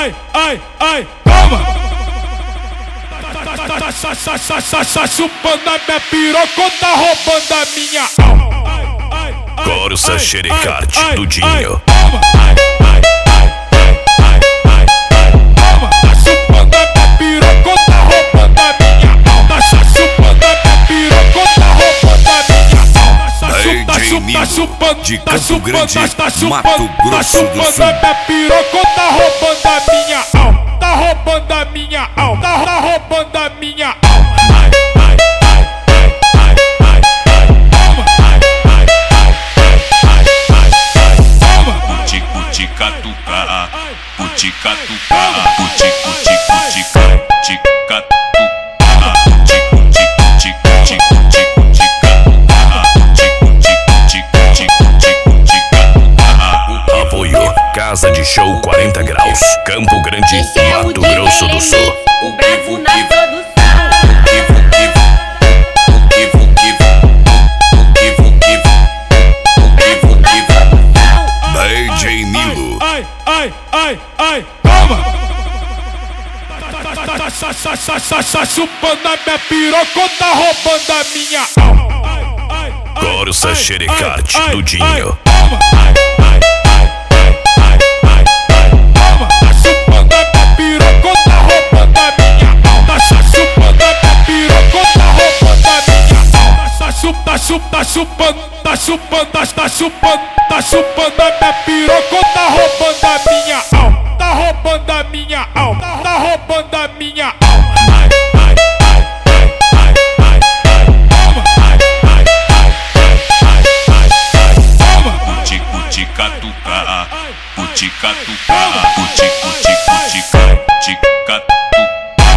ai, toma! Tá chupando a minha piroca, tá roubando a minha alma. Corsa Xerecard do Dinho. De Campo Grande, Mato Grosso do Sul. Minha piroca, tá roubando a minha alma. Tá roubando a minha alma. Tá roubando a minha alma. Cuti catuca, cuti catuca, cuti catuca. Casa de Show 40 Graus, Campo Grande, Mato Grosso do Sul. O Bravo na produção. DJ Nilo. Ai, toma! Tá chupando a minha piroca, tá roubando a minha alma. Corsa Xerecard do Dinho. Tá chupando a minha piroca, tá roubando a minha alma. Tá roubando a minha alma. Tá roubando a minha alma. Cuti catuca, cuti catuca,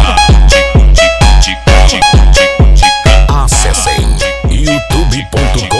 Acessem youtube.com